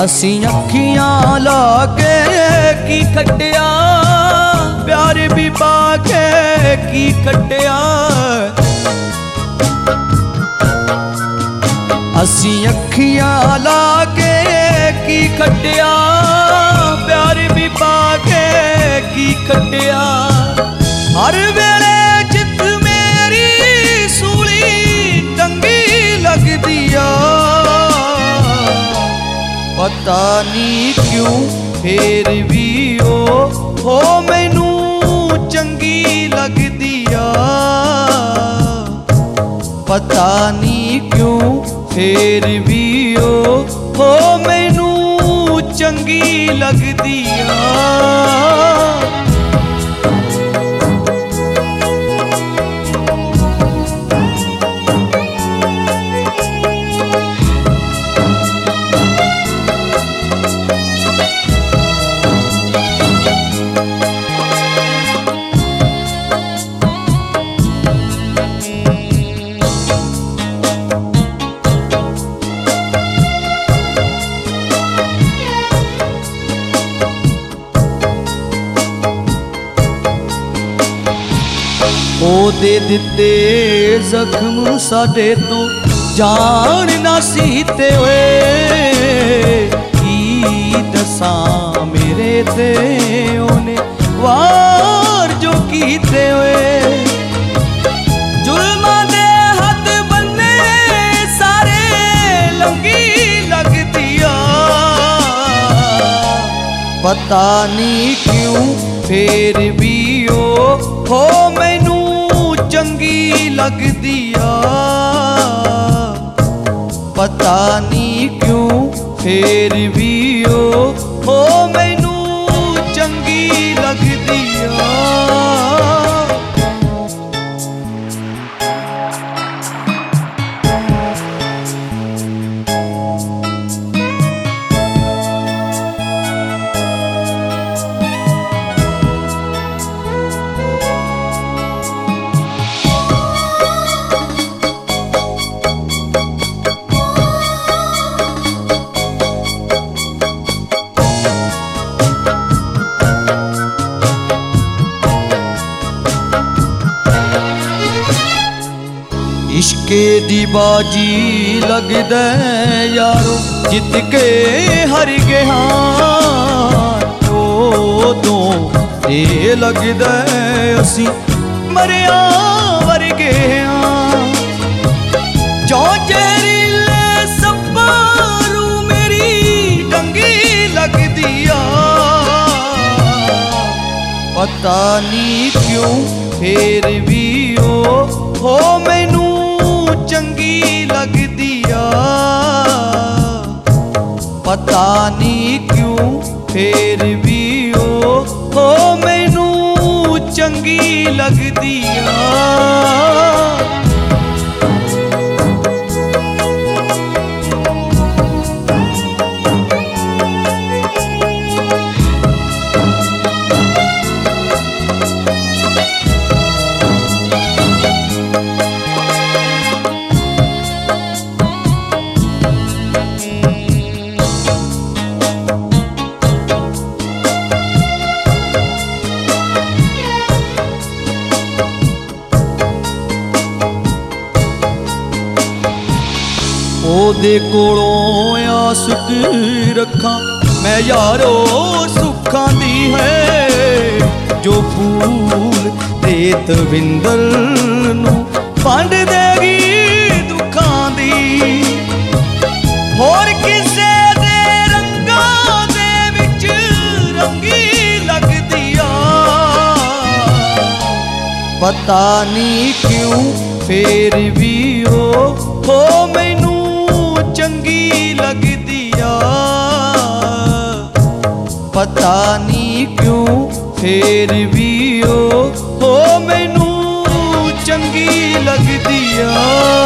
असी अखियां ला के की कटिया, प्यार भी पाके की कटिया। असी अखियां ला के की कटिया, प्यार भी पाके की कटिया। हर वेले जित मेरी सूली चंगी लगदी आ, पता नहीं क्यों फिर भी ओ मैनू चंगी लगदी आ। पता नहीं क्यों फिर भी ओ मैनू चंगी लगदी आ। दे दिते जख्म साडे तो जान ना सीते हुए, की दसां मेरे ते ओने वार जो कीते हुए। जुल्मां दे हद बन्ने सारे लंगी लगदी आ, पता नहीं क्यों फिर भी ओ मैनू चंगी लगदी आ। पता नहीं क्यों फिर भी ओ मैनू चंगी लगदी आ। इश्के दी बाजी लगदा यारो जित के हार गए हां, तो ये लगदा असी मरिया वर्गे हां। जो जहरीले सब्बारू मेरी डंगी लगदी आ, पता नहीं क्यों फिर भी ओ मैनू चंगी लगदी आ। पता नहीं क्यों फिर भी ओ मैनू चंगी लगदी आ। ओदे कोलों आसक रखा मैं यारो सुखां दी है, जो फूल ते तविंदर नू पंड देगी दुखां दी। होर किसे दे रंगां दे विच रंगी लगदी आ, पता नहीं क्यों फिर भी ओ मैनू चंगी लगदी आ। पता नहीं क्यों फिर भी ओ मैनू चंगी लगदी आ।